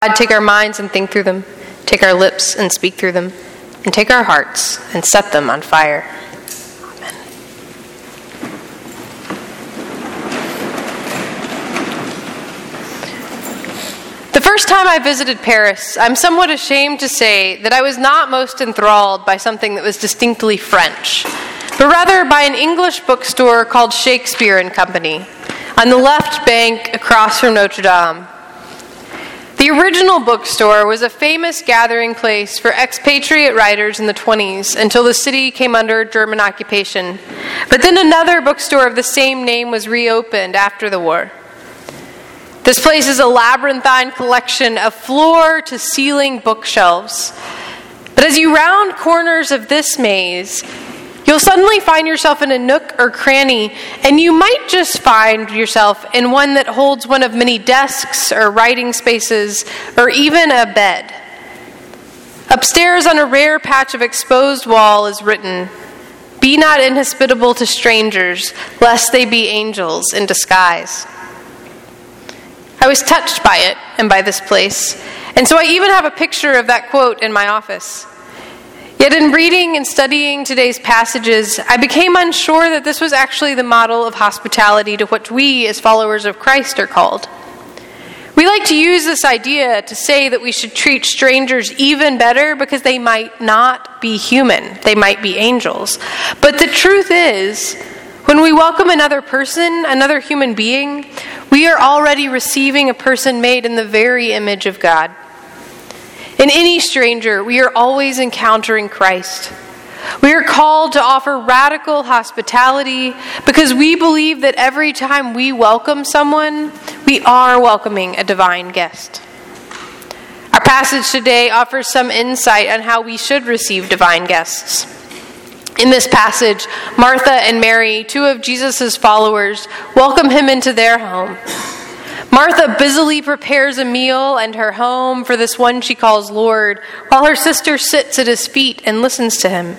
God, take our minds and think through them, take our lips and speak through them, and take our hearts and set them on fire. Amen. The first time I visited Paris, I'm somewhat ashamed to say that I was not most enthralled by something that was distinctly French, but rather by an English bookstore called Shakespeare and Company, on the left bank across from Notre Dame. The original bookstore was a famous gathering place for expatriate writers in the 1920s until the city came under German occupation. But then another bookstore of the same name was reopened after the war. This place is a labyrinthine collection of floor-to-ceiling bookshelves. But as you round corners of this maze, you'll suddenly find yourself in a nook or cranny, and you might just find yourself in one that holds one of many desks or writing spaces or even a bed. Upstairs on a rare patch of exposed wall is written, "Be not inhospitable to strangers, lest they be angels in disguise." I was touched by it and by this place, and so I even have a picture of that quote in my office. Yet in reading and studying today's passages, I became unsure that this was actually the model of hospitality to which we, as followers of Christ, are called. We like to use this idea to say that we should treat strangers even better because they might not be human. They might be angels. But the truth is, when we welcome another person, another human being, we are already receiving a person made in the very image of God. In any stranger, we are always encountering Christ. We are called to offer radical hospitality because we believe that every time we welcome someone, we are welcoming a divine guest. Our passage today offers some insight on how we should receive divine guests. In this passage, Martha and Mary, two of Jesus' followers, welcome him into their home. Martha busily prepares a meal and her home for this one she calls Lord, while her sister sits at his feet and listens to him.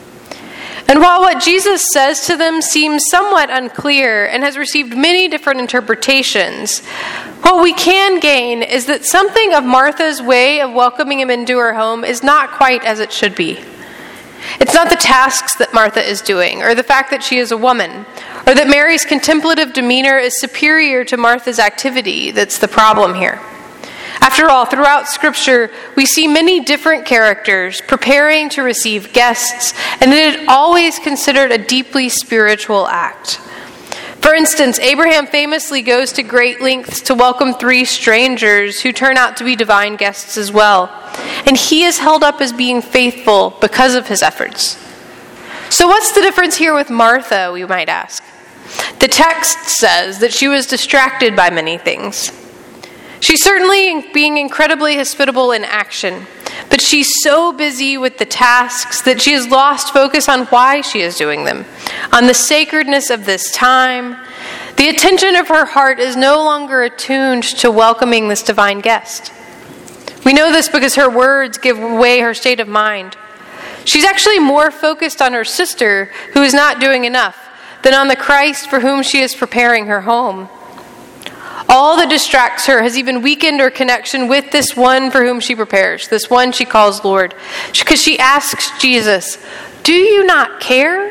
And while what Jesus says to them seems somewhat unclear and has received many different interpretations, what we can gain is that something of Martha's way of welcoming him into her home is not quite as it should be. It's not the tasks that Martha is doing, or the fact that she is a woman, or that Mary's contemplative demeanor is superior to Martha's activity that's the problem here. After all, throughout Scripture, we see many different characters preparing to receive guests, and it is always considered a deeply spiritual act. For instance, Abraham famously goes to great lengths to welcome 3 strangers who turn out to be divine guests as well. And he is held up as being faithful because of his efforts. So what's the difference here with Martha, we might ask? The text says that she was distracted by many things. She's certainly being incredibly hospitable in action, but she's so busy with the tasks that she has lost focus on why she is doing them, on the sacredness of this time. The attention of her heart is no longer attuned to welcoming this divine guest. We know this because her words give away her state of mind. She's actually more focused on her sister, who is not doing enough, than on the Christ for whom she is preparing her home. All that distracts her has even weakened her connection with this one for whom she prepares, this one she calls Lord, because she asks Jesus, "Do you not care?"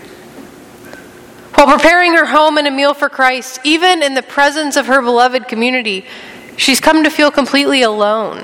While preparing her home and a meal for Christ, even in the presence of her beloved community, she's come to feel completely alone.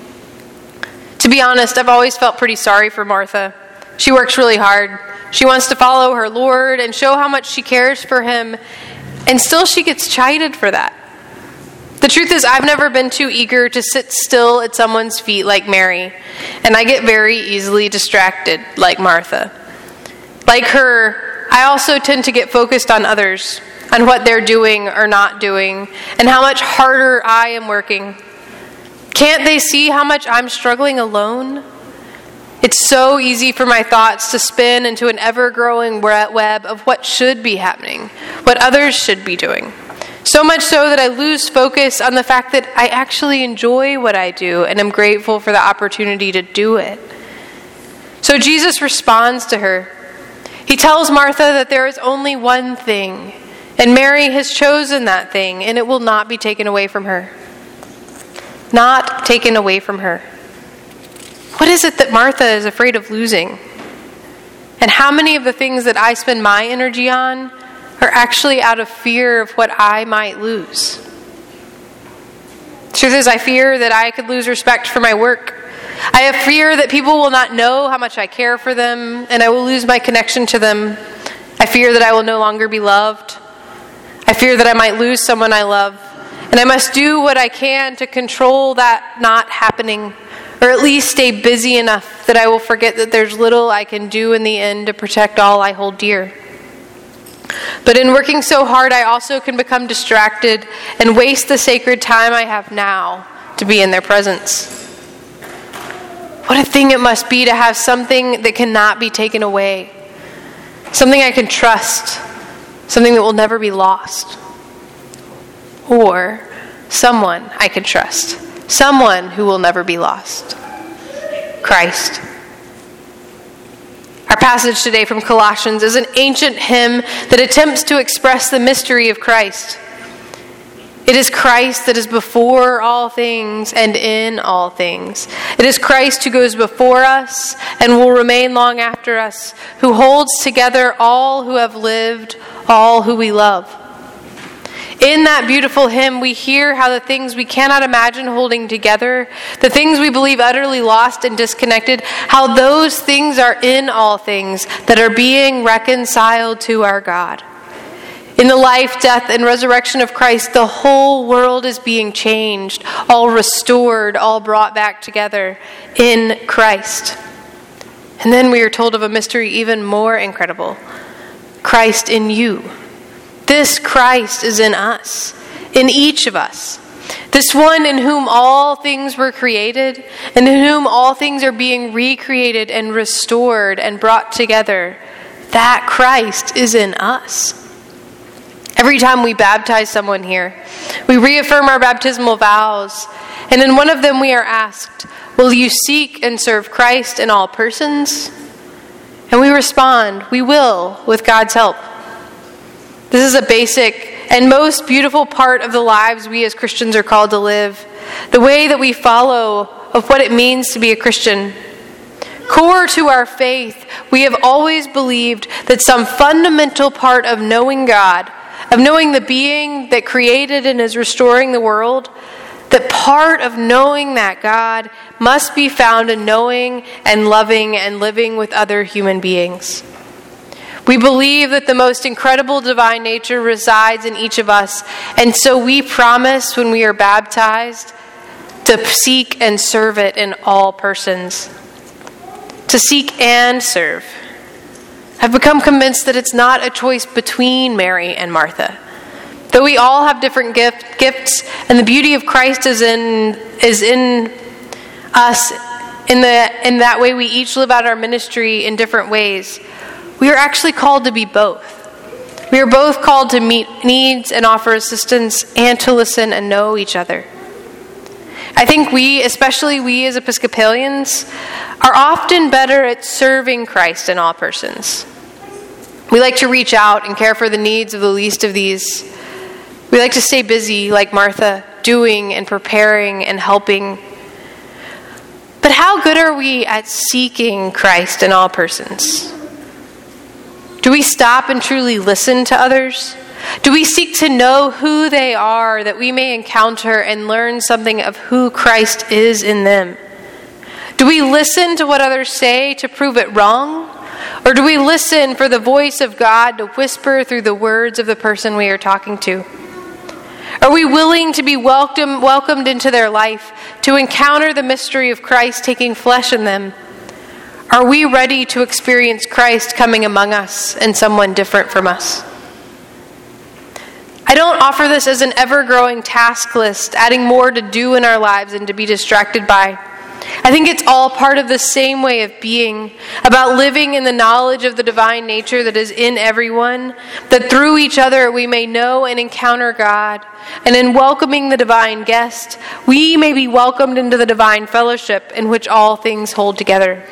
To be honest, I've always felt pretty sorry for Martha. She works really hard. She wants to follow her Lord and show how much she cares for him, and still she gets chided for that. The truth is, I've never been too eager to sit still at someone's feet like Mary, and I get very easily distracted like Martha. Like her, I also tend to get focused on others, on what they're doing or not doing, and how much harder I am working. Can't they see how much I'm struggling alone? It's so easy for my thoughts to spin into an ever-growing web of what should be happening, what others should be doing. So much so that I lose focus on the fact that I actually enjoy what I do and am grateful for the opportunity to do it. So Jesus responds to her. He tells Martha that there is only one thing, and Mary has chosen that thing, and it will not be taken away from her. not taken away from her. What is it that Martha is afraid of losing? And how many of the things that I spend my energy on are actually out of fear of what I might lose? Truth is, I fear that I could lose respect for my work. I have fear that people will not know how much I care for them, and I will lose my connection to them. I fear that I will no longer be loved. I fear that I might lose someone I love, and I must do what I can to control that not happening, or at least stay busy enough that I will forget that there's little I can do in the end to protect all I hold dear. But in working so hard, I also can become distracted and waste the sacred time I have now to be in their presence. What a thing it must be to have something that cannot be taken away. Something I can trust. Something that will never be lost. Or someone I can trust. Someone who will never be lost. Christ. Our passage today from Colossians is an ancient hymn that attempts to express the mystery of Christ. It is Christ that is before all things and in all things. It is Christ who goes before us and will remain long after us, who holds together all who have lived, all who we love. In that beautiful hymn, we hear how the things we cannot imagine holding together, the things we believe utterly lost and disconnected, how those things are in all things that are being reconciled to our God. In the life, death, and resurrection of Christ, the whole world is being changed, all restored, all brought back together in Christ. And then we are told of a mystery even more incredible. Christ in you. This Christ is in us, in each of us. This one in whom all things were created, and in whom all things are being recreated and restored and brought together. That Christ is in us. Every time we baptize someone here, we reaffirm our baptismal vows, and in one of them we are asked, will you seek and serve Christ in all persons? And we respond, we will, with God's help. This is a basic and most beautiful part of the lives we as Christians are called to live, the way that we follow of what it means to be a Christian. Core to our faith, we have always believed that some fundamental part of knowing God, of knowing the being that created and is restoring the world, that part of knowing that God must be found in knowing and loving and living with other human beings. We believe that the most incredible divine nature resides in each of us, and so we promise when we are baptized to seek and serve it in all persons. To seek and serve. I've become convinced that it's not a choice between Mary and Martha. Though we all have different gifts, and the beauty of Christ is in us, in that way we each live out our ministry in different ways. We are actually called to be both. We are both called to meet needs and offer assistance and to listen and know each other. I think we, especially we as Episcopalians, are often better at serving Christ in all persons. We like to reach out and care for the needs of the least of these. We like to stay busy like Martha, doing and preparing and helping. But how good are we at seeking Christ in all persons? Do we stop and truly listen to others? Do we seek to know who they are that we may encounter and learn something of who Christ is in them? Do we listen to what others say to prove it wrong? Or do we listen for the voice of God to whisper through the words of the person we are talking to? Are we willing to be welcomed into their life, to encounter the mystery of Christ taking flesh in them? Are we ready to experience Christ coming among us and someone different from us? I don't offer this as an ever-growing task list, adding more to do in our lives and to be distracted by. I think it's all part of the same way of being, about living in the knowledge of the divine nature that is in everyone, that through each other we may know and encounter God, and in welcoming the divine guest, we may be welcomed into the divine fellowship in which all things hold together.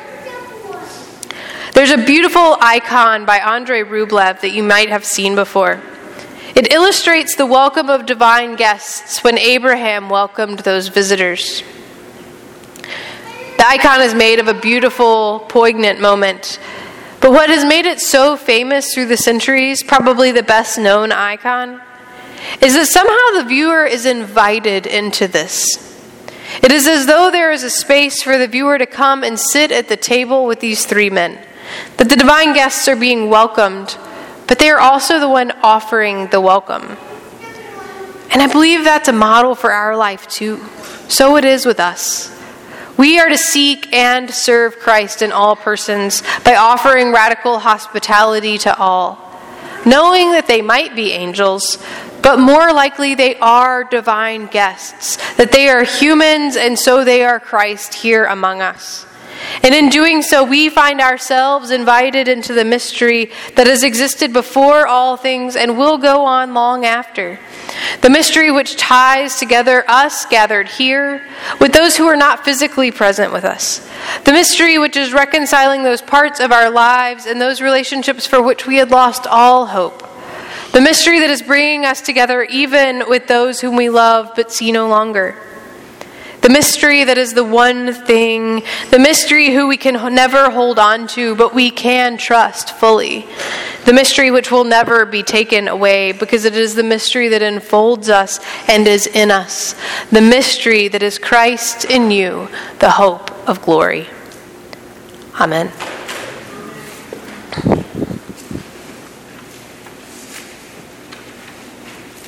There's a beautiful icon by Andrei Rublev that you might have seen before. It illustrates the welcome of divine guests when Abraham welcomed those visitors. The icon is made of a beautiful, poignant moment. But what has made it so famous through the centuries, probably the best known icon, is that somehow the viewer is invited into this. It is as though there is a space for the viewer to come and sit at the table with these three men. That the divine guests are being welcomed, but they are also the one offering the welcome. And I believe that's a model for our life too. So it is with us. We are to seek and serve Christ in all persons by offering radical hospitality to all, knowing that they might be angels, but more likely they are divine guests, that they are humans and so they are Christ here among us. And in doing so, we find ourselves invited into the mystery that has existed before all things and will go on long after. The mystery which ties together us gathered here with those who are not physically present with us. The mystery which is reconciling those parts of our lives and those relationships for which we had lost all hope. The mystery that is bringing us together even with those whom we love but see no longer. The mystery that is the one thing, the mystery who we can never hold on to, but we can trust fully. The mystery which will never be taken away because it is the mystery that enfolds us and is in us. The mystery that is Christ in you, the hope of glory. Amen.